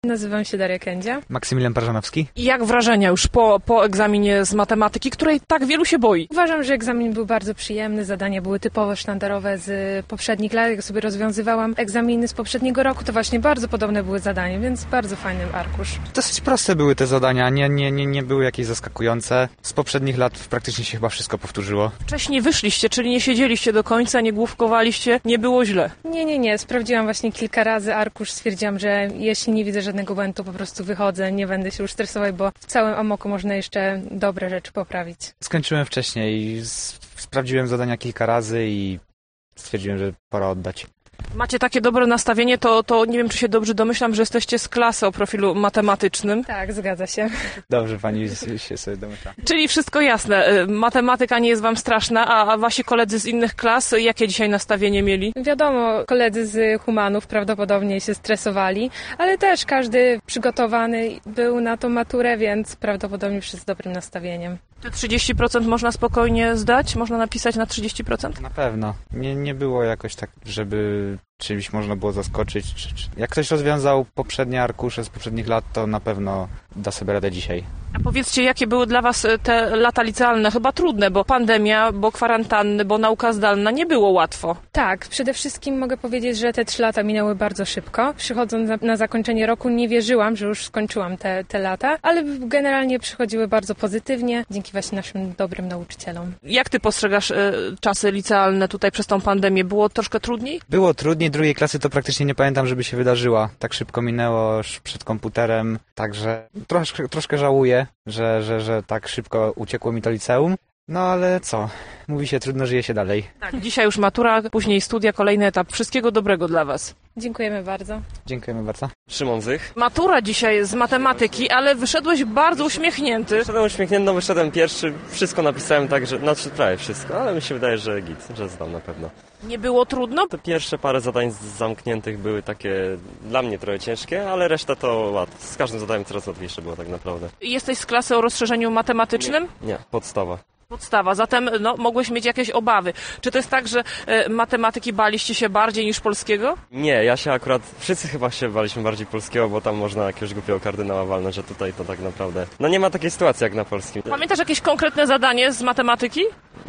Nazywam się Daria Kędzia. Maksymilian Parzanowski. I jak wrażenia już po egzaminie z matematyki, której tak wielu się boi? Uważam, że egzamin był bardzo przyjemny, zadania były typowo sztandarowe z poprzednich lat. Jak sobie rozwiązywałam egzaminy z poprzedniego roku, to właśnie bardzo podobne były zadania, więc bardzo fajny arkusz. Dosyć proste były te zadania, nie były jakieś zaskakujące. Z poprzednich lat praktycznie się chyba wszystko powtórzyło. Wcześniej wyszliście, czyli nie siedzieliście do końca, nie główkowaliście, nie było źle. Nie. Sprawdziłam właśnie kilka razy arkusz, stwierdziłam, że jeśli nie widzę żadnego błędu, po prostu wychodzę, nie będę się już stresować, bo w całym amoku można jeszcze dobre rzeczy poprawić. Skończyłem wcześniej, sprawdziłem zadania kilka razy i stwierdziłem, że pora oddać. Macie takie dobre nastawienie, to nie wiem, czy się dobrze domyślam, że jesteście z klasy o profilu matematycznym. Tak, zgadza się. Dobrze, pani się sobie domyśla. Czyli wszystko jasne, matematyka nie jest wam straszna, a wasi koledzy z innych klas, jakie dzisiaj nastawienie mieli? Wiadomo, koledzy z humanów prawdopodobnie się stresowali, ale też każdy przygotowany był na tą maturę, więc prawdopodobnie wszyscy z dobrym nastawieniem. Te 30% można spokojnie zdać? Można napisać na 30%? Na pewno. Nie było jakoś tak, żeby czymś można było zaskoczyć. Jak ktoś rozwiązał poprzednie arkusze z poprzednich lat, to na pewno da sobie radę dzisiaj. A powiedzcie, jakie były dla was te lata licealne? Chyba trudne, bo pandemia, bo kwarantanny, bo nauka zdalna, nie było łatwo. Tak, przede wszystkim mogę powiedzieć, że te 3 lata minęły bardzo szybko. Przychodząc na zakończenie roku nie wierzyłam, że już skończyłam te lata, ale generalnie przychodziły bardzo pozytywnie, dzięki właśnie naszym dobrym nauczycielom. Jak ty postrzegasz czasy licealne tutaj przez tą pandemię? Było troszkę trudniej? Było trudniej, drugiej klasy to praktycznie nie pamiętam, żeby się wydarzyła. Tak szybko minęło już przed komputerem, także troszkę żałuję, że tak szybko uciekło mi to liceum. No ale co? Mówi się, trudno żyje się dalej. Tak, dzisiaj już matura, później studia, kolejny etap. Wszystkiego dobrego dla was. Dziękujemy bardzo. Dziękujemy bardzo. Szymon Zych. Matura dzisiaj z matematyki, ale wyszedłeś bardzo uśmiechnięty. Wyszedłem uśmiechnięty, wyszedłem pierwszy, wszystko napisałem tak, że, znaczy prawie wszystko, ale mi się wydaje, że git, że zdam na pewno. Nie było trudno? Te pierwsze parę zadań zamkniętych były takie dla mnie trochę ciężkie, ale reszta to łatwo. Z każdym zadaniem coraz łatwiejsze było tak naprawdę. Jesteś z klasy o rozszerzeniu matematycznym? Nie, podstawa. Podstawa, zatem mogłeś mieć jakieś obawy. Czy to jest tak, że matematyki baliście się bardziej niż polskiego? Nie, ja się akurat, wszyscy chyba się baliśmy bardziej polskiego, bo tam można jakiegoś głupiego kardynała walnąć, że tutaj to tak naprawdę, nie ma takiej sytuacji jak na polskim. Pamiętasz jakieś konkretne zadanie z matematyki?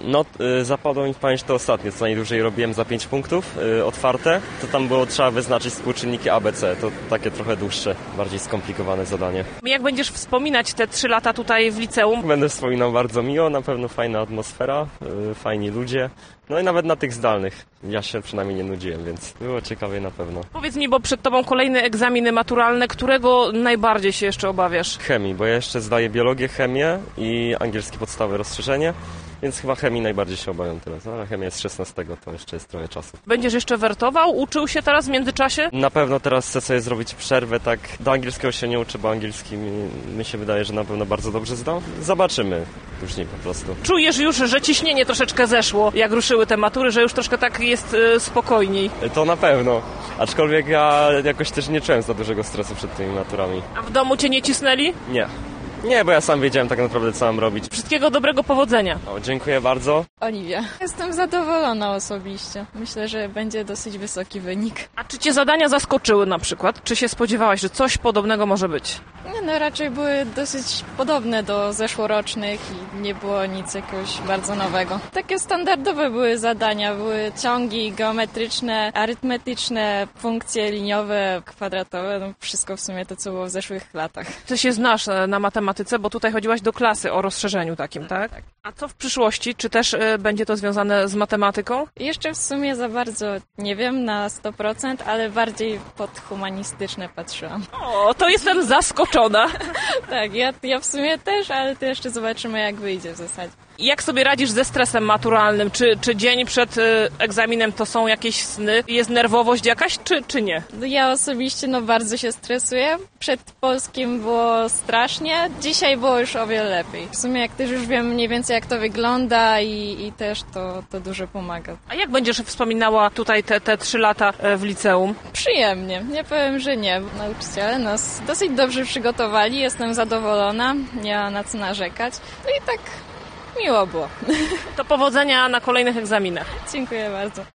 Zapadło mi w pamięć to ostatnie, co najdłużej robiłem za 5 punktów, otwarte, to tam było trzeba wyznaczyć współczynniki ABC, to takie trochę dłuższe, bardziej skomplikowane zadanie. Jak będziesz wspominać te 3 lata tutaj w liceum? Będę wspominał bardzo miło, na pewno fajna atmosfera, fajni ludzie, no i nawet na tych zdalnych ja się przynajmniej nie nudziłem, więc było ciekawie na pewno. Powiedz mi, bo przed tobą kolejne egzaminy maturalne, którego najbardziej się jeszcze obawiasz? Chemii, bo ja jeszcze zdaję biologię, chemię i angielski podstawowe rozszerzenie. Więc chyba chemii najbardziej się obawiam teraz, ale chemia jest 16, to jeszcze jest trochę czasu. Będziesz jeszcze wertował? Uczył się teraz w międzyczasie? Na pewno teraz chcę sobie zrobić przerwę, tak do angielskiego się nie uczę, bo angielski mi się wydaje, że na pewno bardzo dobrze zdam. Zobaczymy później po prostu. Czujesz już, że ciśnienie troszeczkę zeszło, jak ruszyły te matury, że już troszkę tak jest spokojniej? To na pewno, aczkolwiek ja jakoś też nie czułem za dużego stresu przed tymi maturami. A w domu cię nie cisnęli? Nie, bo ja sam wiedziałem tak naprawdę, co mam robić. Wszystkiego dobrego, powodzenia. Dziękuję bardzo. Oliwia. Jestem zadowolona osobiście. Myślę, że będzie dosyć wysoki wynik. A czy cię zadania zaskoczyły na przykład? Czy się spodziewałaś, że coś podobnego może być? Raczej były dosyć podobne do zeszłorocznych i nie było nic jakoś bardzo nowego. Takie standardowe były zadania, były ciągi geometryczne, arytmetyczne, funkcje liniowe, kwadratowe, wszystko w sumie to, co było w zeszłych latach. Ty się znasz na matematyce, bo tutaj chodziłaś do klasy o rozszerzeniu takim, tak? Tak. A co w przyszłości? Czy też będzie to związane z matematyką? Jeszcze w sumie za bardzo nie wiem na 100%, ale bardziej pod humanistyczne patrzyłam. O, to jestem zaskoczona. Tak, ja w sumie też, ale to jeszcze zobaczymy, jak wyjdzie w zasadzie. Jak sobie radzisz ze stresem maturalnym? Czy dzień przed egzaminem to są jakieś sny? Jest nerwowość jakaś, czy nie? Ja osobiście bardzo się stresuję. Przed polskim było strasznie, dzisiaj było już o wiele lepiej. W sumie jak też już wiem mniej więcej jak to wygląda i też to dużo pomaga. A jak będziesz wspominała tutaj te 3 lata w liceum? Przyjemnie, nie powiem, że nie. Nauczyciele nas dosyć dobrze przygotowali, jestem zadowolona, nie ma na co narzekać. No i tak miło było. To powodzenia na kolejnych egzaminach. Dziękuję bardzo.